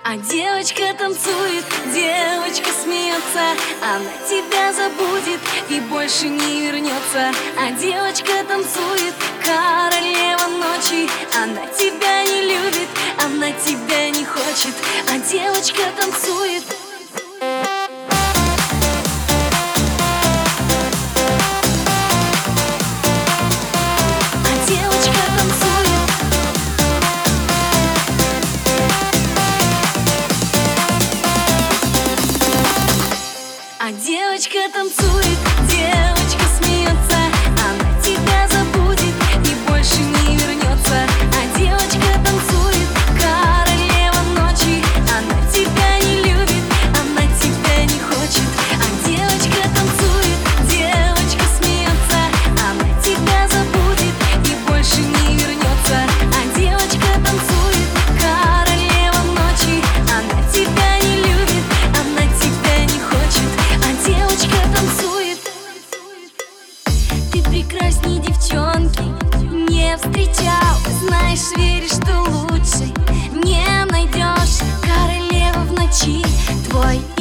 А девочка танцует, девочка смеется, она тебя забудет и больше не вернется. А девочка танцует, королева ночи, она тебя не любит, она тебя не хочет. А девочка танцует. А девочка танцует, девочка смеется, она тебя забудет и больше не вернется. А девочка танцует, королева ночи, она тебя не любит, она тебя не хочет. А девочка танцует, девочка смеется, она тебя забудет и больше не вернется. А девочка танцует, королева ночи, она тебя не любит, она тебя не хочет. Девочка танцует. Ты прекрасней девчонки не встречал. Знаешь, веришь, что лучше не найдешь. Королева в ночи, твой